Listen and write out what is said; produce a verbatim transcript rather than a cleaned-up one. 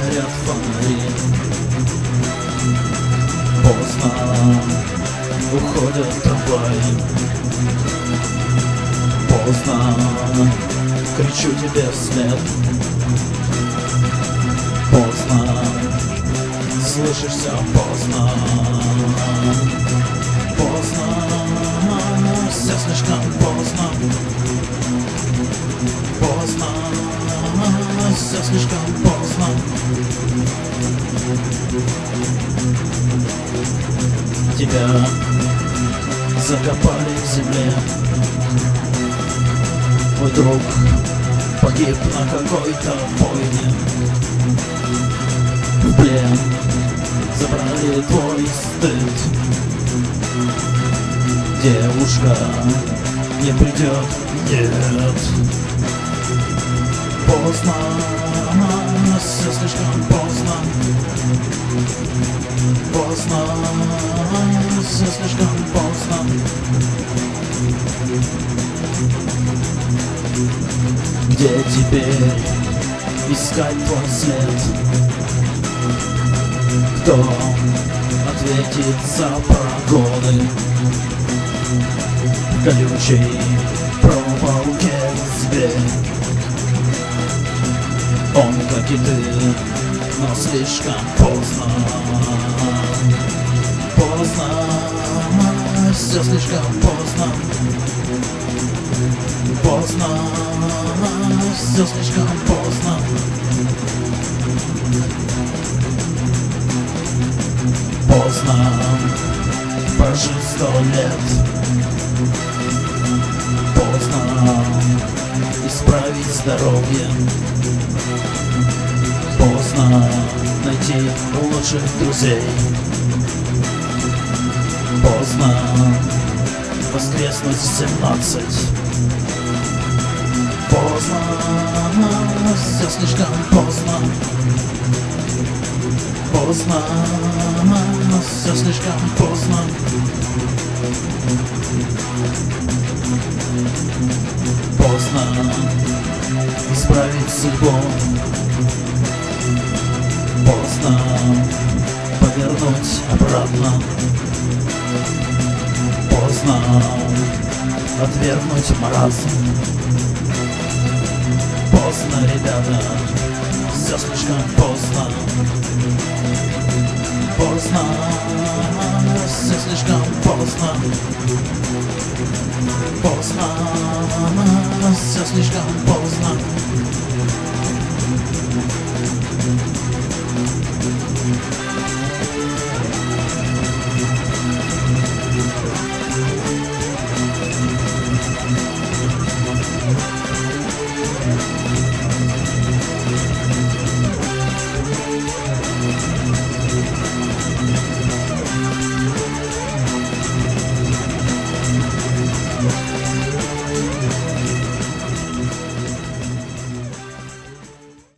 горят фонари. Поздно уходят трамваи. Поздно кричу тебе вслед. Поздно слышишь, все поздно. Поздно, все слишком поздно. Поздно, все слишком поздно. Тебя закопали в земле. Мой друг погиб на какой-то бойне. В плен забрали твой стыд. Девушка не придет, нет. Поздно, все слишком поздно. Поздно, все слишком поздно. Где теперь искать твой след? Кто ответит за прогоны? Колючий проволоке зверь. Он, как и ты, но слишком поздно. Поздно, все слишком поздно. Поздно, все слишком поздно. Поздно прожить сто лет. Поздно исправить здоровье. Поздно найти лучших друзей. Поздно воскреснуть в семнадцать. Поздно, все слишком поздно. Поздно, все слишком поздно. Поздно исправить судьбу. Поздно повернуть обратно. Поздно отвергнуть маразм. Поздно, ребята, все слишком поздно. Поздно, все слишком поздно. Поздно, все слишком поздно.